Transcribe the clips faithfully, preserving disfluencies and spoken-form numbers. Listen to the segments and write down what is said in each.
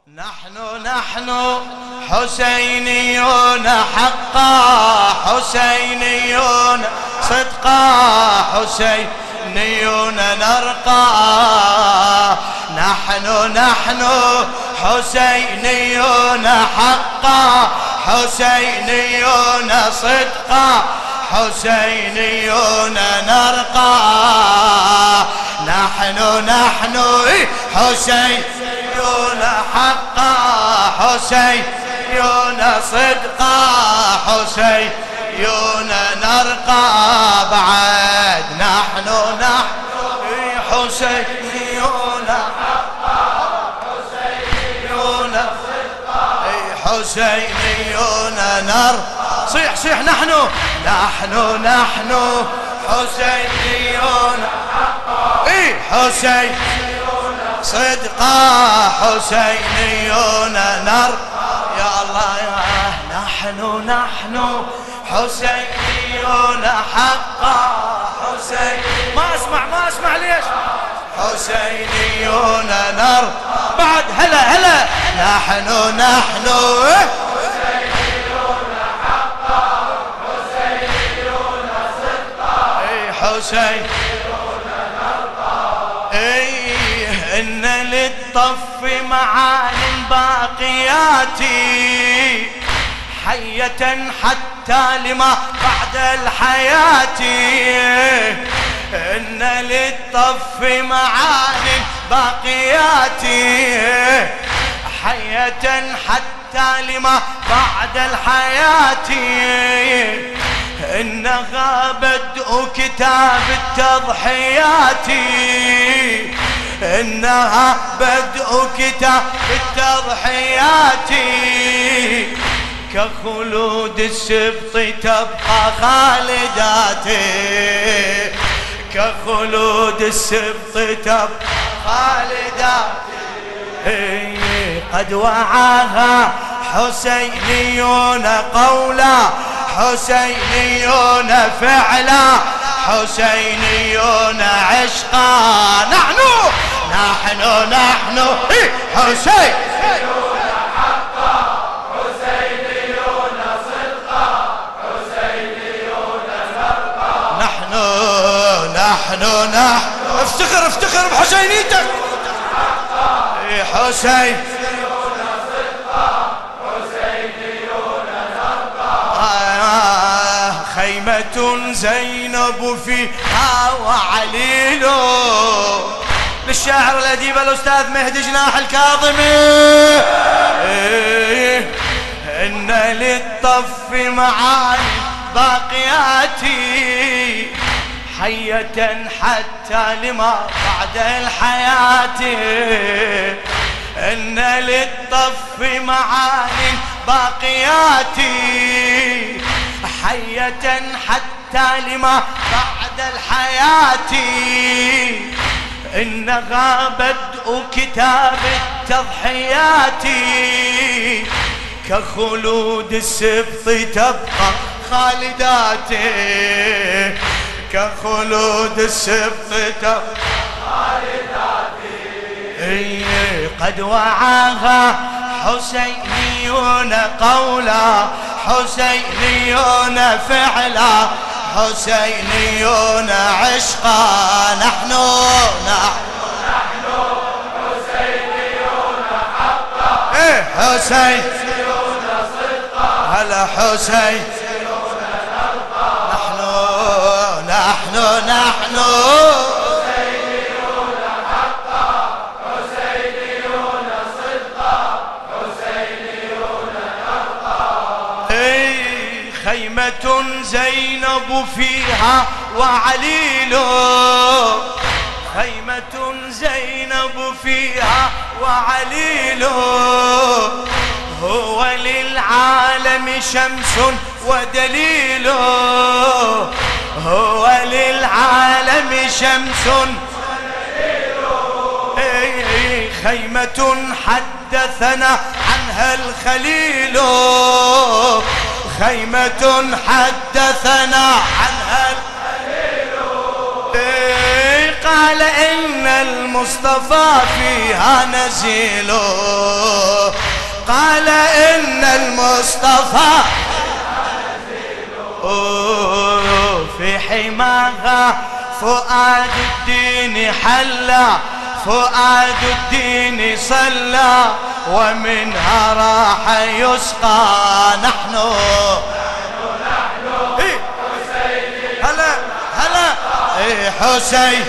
نحن نحن حسينيون حقا، حسينيون صدقا، حسينيون نرقى. نحن نحن حسينيون حقا، حسينيون صدقا، حسينيون نرقى. نحن نحن حسينيون حقا، حسينيون صدقا، حسينيون نرقى. بعد نحن نحن حسينيون حقا، حسينيون صدقا، حسينيون نرقى. صيح صيح نحن نحن نحن حسينيون حقا، حسينيون صدقا، حسينيون نر. يا الله يا نحن نحن حسينيون حقا، حسين ما اسمع ما اسمع ليش. حسينيون نر. بعد هلا هلا نحن نحن حسينيون حقا، حسينيون صدقا، حسين إن للطف معاني باقيات حية حتى لما بعد الحياة. إن للطف معاني باقيات حية حتى لما بعد الحياة. إنها بدء كتاب التضحيات، إنها بدء كتاب التضحيات. كخلود السبط تبقى خالدات، كخلود السبط تبقى خالدات. قد وعاها حسينيون قولا، حسينيون فعلا، حسينيون عشقا. نحن نحن نحن حسينيون حقا، حسينيون صدقا، حسينيون نرقى. نحن نحن نحن افتخر افتخر بحسينيتك. حسين خيمة زينب فيها وعليل. للشاعر الأديب الأستاذ مهدي جناح الكاظمي. إن للطف معاني باقيات حية حتى لما بعد الحياة. إن للطف معاني باقيات حية حتى لما بعد الحياة. إنها بدء كتاب التضحيات. كخلود السبط تبقى خالدات، كخلود السبط تبقى خالدات. قد وعاها حسينيون قولا، حسينيون فعلا، حسينيون عشقا. نحن نحن حسينيون حقا، حسينيون صدقا، هلا حسين نحن نحن نحن خيمة زينب فيها وعليل. خيمة زينب فيها وعليل. هو للعالم شمس ودليل، هو للعالم شمس ودليل. خيمة حدثنا عنها الخليل، خيمة حدثنا عنها الخليل. قال إن المصطفى فيها نزيل، قال إن المصطفى في حماها فؤاد الدين حلى، فؤاد الدين صلى، ومنها راح يسقى. نحن إيه هلا هلا إيه حسين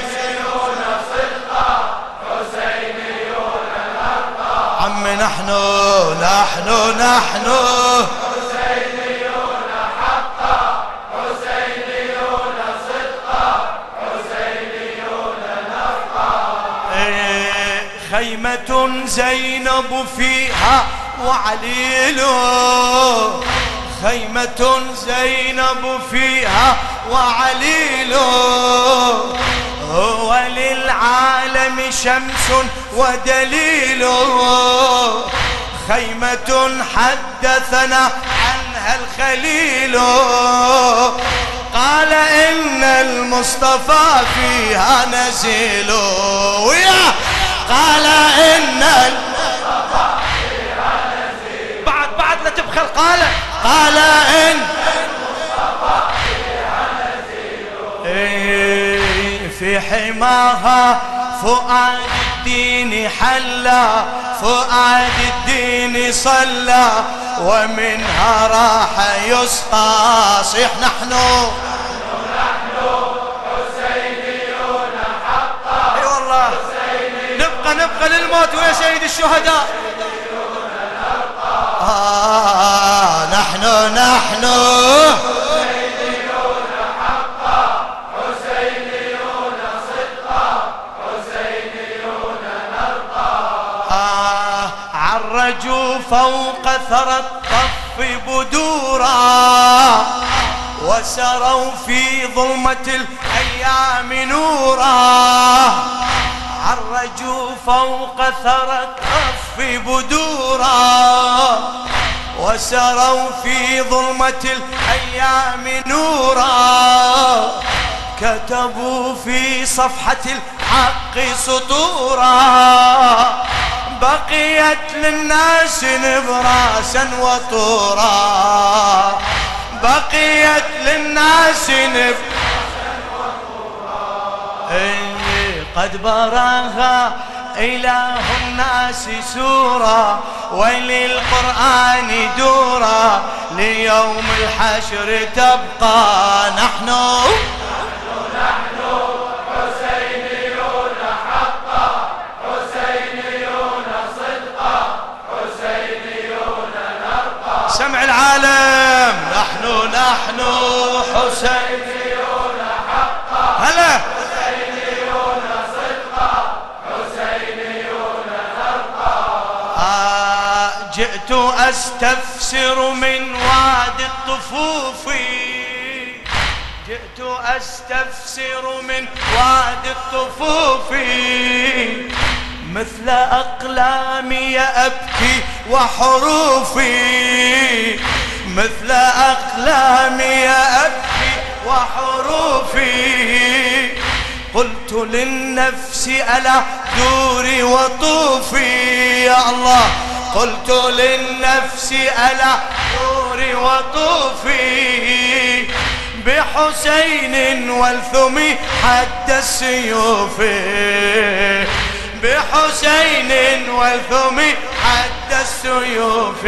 عم نحن نحن نحن حسينيون حقا، حسينيون صدقا، حسينيون نفقا. إيه خيمة زينب فيها وعليل، خيمة زينب فيها وعليل، هو للعالم شمس ودليل، خيمة حدثنا عنها الخليل، قال إن المصطفى فيها نزيل، ويا قال إن المصطفى فيها نزيل، بعد بعد لا تبخل، قال قال إن المصطفى فيها نزيل. في حماها فؤاد الدين حلى، فؤاد الدين صلى، ومنها راح يسقى. صيح نحن نحن حسينيون حقا، اي والله نبقى نبقى للموت ويا سيد الشهداء. آه نحن نحن حسينيون حقا، حسينيون صدقا، حسينيون نرقى. آه عرجوا فوق ثرى الطف بدورا، وسروا في ظلمة الأيام نورا، عرجوا فوق ثرى الطف بدورا، وسروا في ظلمة الأيام نورا، كتبوا في صفحة الحق سطورا، بقيت للناس نبراسا وطورا، بقيت للناس نبراسا وطورا. قد براها إله الناس سورة، وللقرآن دورة، ليوم الحشر تبقى. نحن نحن حسينيون حقا، حسينيون صدقا، حسينيون نرقى. سمع العالم نحن نحن حسينيون حقا، هلا حسينيون صدقا، حسينيون نرقى. آه جئت أستفسر من واد الطفوف، جئت أستفسر من واد الطفوف، مثل أقلامي أبكي وحروفي، مثل أقلامي أبكي وحروفي، قلت للنفس ألا دوري وطوفي. يا الله قلت للنفس ألا دوري وطوفي، بحسين والثم حد السيوف، بحسين والثم حد السيوف،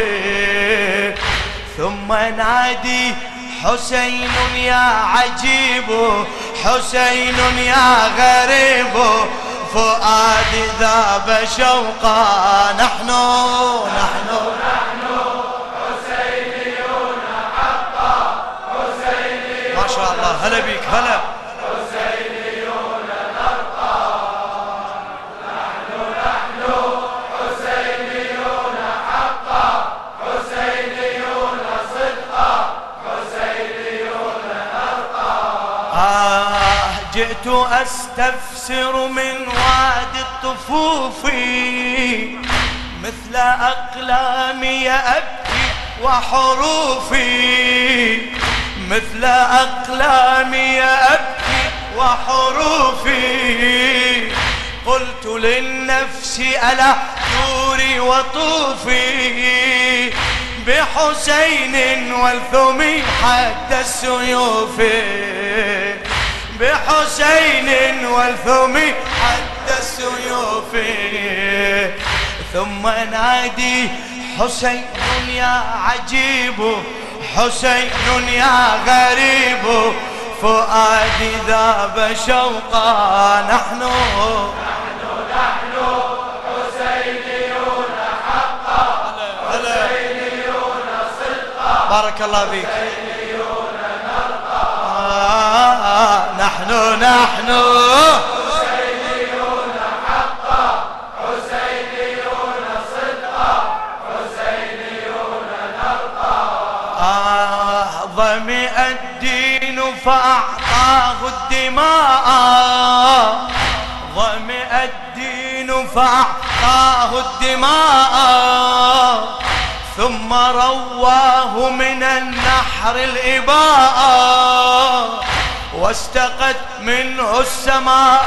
ثم نادي حسين يا عجيب، حسين يا غريب، فؤادي ذاب شوقا. نحن نحن نحن حسينيون حقا، حسينيون ما شاء الله. هلا بيك هلا. حسينيون نرقى. نحن نحن حسينيون حقا، حسينيون صدقا، حسينيون نرقى. آه جئت أستفسر من واد الطفوف، مثل أقلامي أبكي وحروفي، مثل أقلامي أبكي وحروفي، قلت للنفس ألا دور عبوري وطوفي بحسين والثمي حد السيوف، بحسين والثمي حد السيوف. ثم نادي حسين يا عجيب، حسين يا غريب، فؤادي ذاب شوقا. نحن نحن نحن حسينيون حقا، حسينيون صدقا، بارك الله فيك. حسينيون نرقى. آه نحن نحن حسينيون حقا، حسينيون صدقا، حسينيون نرقى. آه ظمئ الدين فأعطاه الدماء، ظمئ الدين فأعطاه الدماء، ثم رواه من النحر الإباء، واستقت منه السماء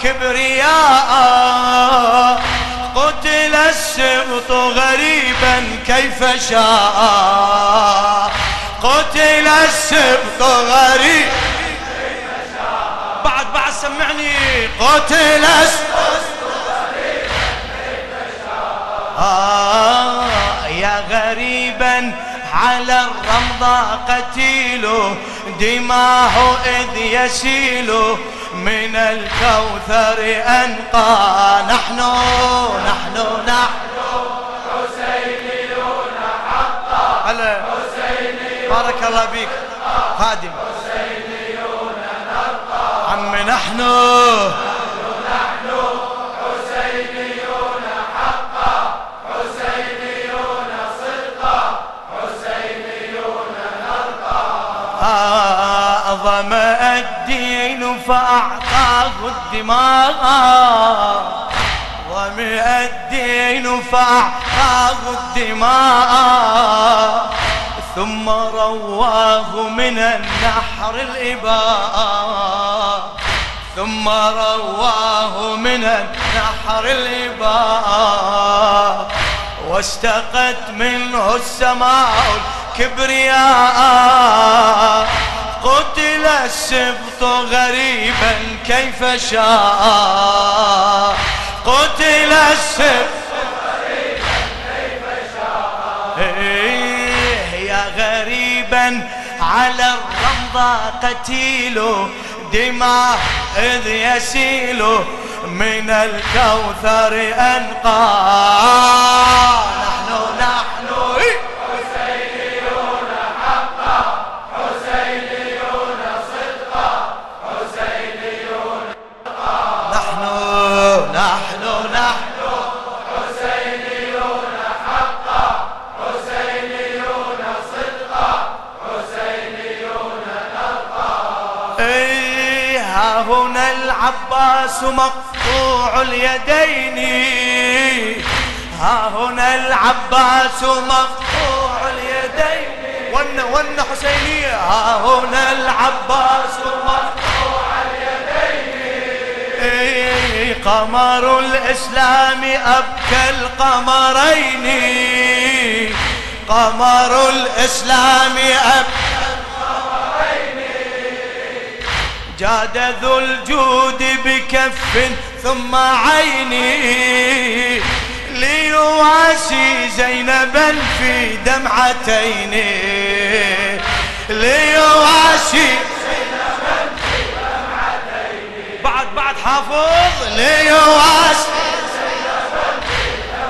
الكبرياء. قتل السبط غريبا كيف شاء، قتل السبط غريبا كيف شاء. بعد بعد سمعني. قتل السبط غريبا كيف شاء. آه يا غريبا على الرمضة قتيل، دماه إذ يسيل من الكوثر أنقى. نحن نحن نحن حسينيون حقا، هلا حسينيون بارك الله بيك خادم. حسينيون نرقى. عم نحن نحن حسينيون حقا، حسينيون صدقا، حسينيون نرقى. ظمأ الدين فأعطاه الدماء، ظمأ الدين فأعطاه الدماء، ثم رواه من النحر الإباء، ثم رواه من النحر الإباء، واستقت منه السماء الكبرياء. قتل السبط غريبا كيف شاء، قتل السبط غريبا كيف شاء. يا غريبا على الرمضة قتيل، دماه إذ يسيل من الكوثر أنقى. نحن نحن حسينيون حقا، حسينيون صدقا، حسينيون نحن نحن نحن حسينيون حقا، حسينيون صدقا، حسينيون نرقى. إيه ها هنا العباس مقطوع اليدين، ها هنا العباس مقطوع اليدين. ون ون حسينية. ها هنا العباس مقطوع اليدين، قمر الإسلام أبكى القمرين، قمر الإسلام أبكى القمرين. جاد ذو الجود بكف ثم عيني، ليواسي زينبا في دمعتين، ليواسي زينبا في دمعتين. بعد بعد حافظ. ليواسي زينبا في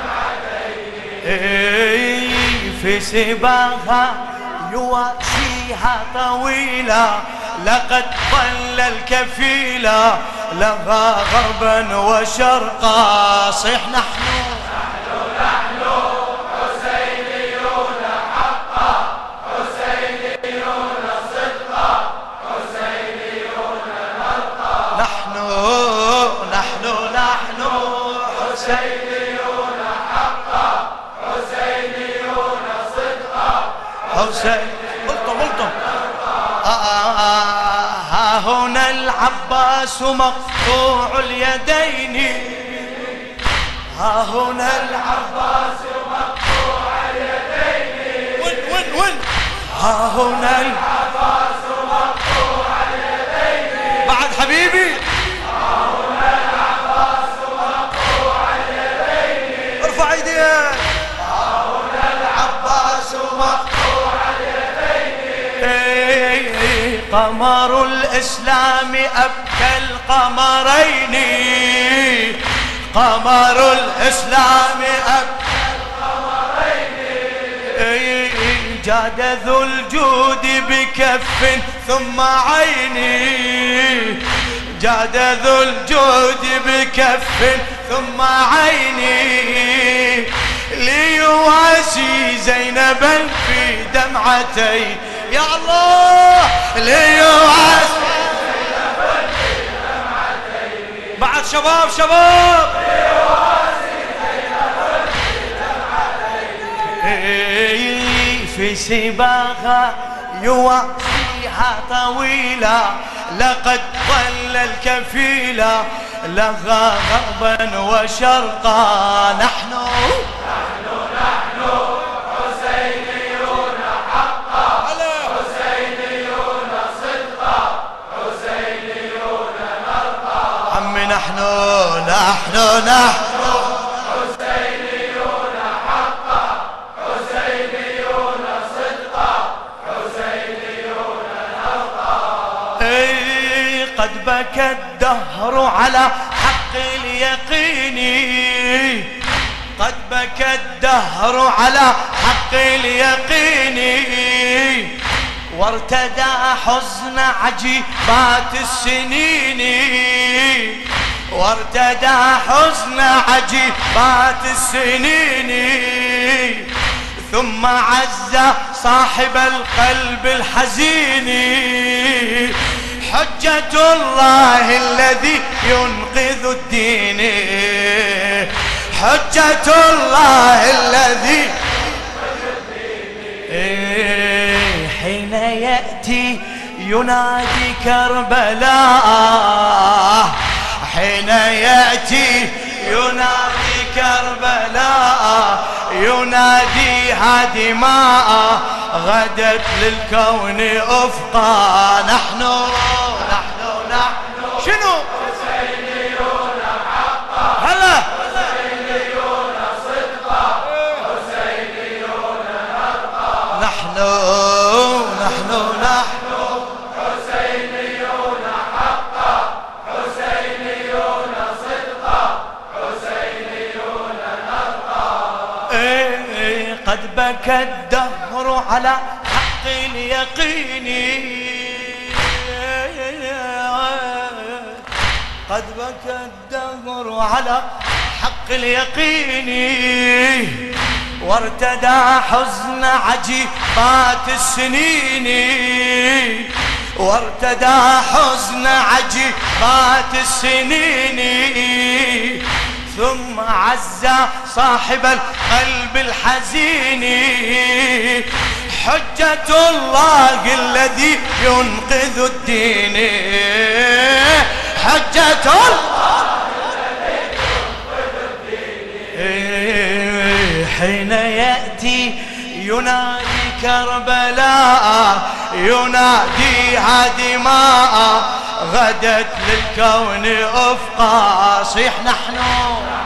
دمعتين، في سباها يواسيها طويلا، لقد ظل الكفيلا لها غربا وشرقا. صيح نحن نحن حسينيون حقا، حسينيون صدقا، حسينيون نرقى. نحن نحن نحن حسينيون حقا، حسينيون صدقا، حسين. قلتم قلتم. ها هنا العباس مقطوع اليدين، ها هنا العباس مقطوع اليدين ون ون ون ها هنا العباس مقطوع اليدين بعد حبيبي ها هنا العباس مقطوع اليدين ارفع ايديك ها هنا العباس مقطوع اليدين قمر الإسلام أبكى القمرين قمر الإسلام أبكى القمرين جاد ذو الجود بكف ثم عيني جاد ذو الجود بكف ثم عيني ليواسي زينبا في دمعتي يا الله ليواسي زينبا في دمعتي بعد شباب شباب ليواسي زينبا في دمعتي في سباقها يواسيها طويلة لقد ضل الكفيلة لها غربا وشرقا نحن نحن نحن حسينيون حقا حسينيون صدقا حسينيون نرقى عمي نحن نحن نحن حسينيون حقا حسينيون صدقا حسينيون نرقى اي قد بكى الدهر على حق اليقين قد بكى الدهر على حق اليقين وارتدى حزن عجيبات السنين وارتدى حزن عجيبات السنين ثم عز صاحب القلب الحزين حجة الله الذي ينقذ الدين حجة الله الذي حين يأتي ينادي كربلاء حين يأتي ينادي كربلاء ينادي هادماء غدت للكون أفقا نحن نحن نحن شنو حسينيون حقا هلا حسينيون صدقا حسينيون نرقى نحن نحن نحن حسينيون حقا حسينيون صدقا حسينيون نرقى إيه قد بكى الدهر على حق اليقين قد بكى الدهر على حق اليقين وارتدى حزن عجيبات السنين وارتدى حزن عجيبات السنين ثم عز صاحب القلب الحزين حجة الله الذي ينقذ الدين حجة الله الذي ينقذ الدين حين يأتي ينادي كربلاء ينادي هادماء غدت للكون أفقا صيح نحن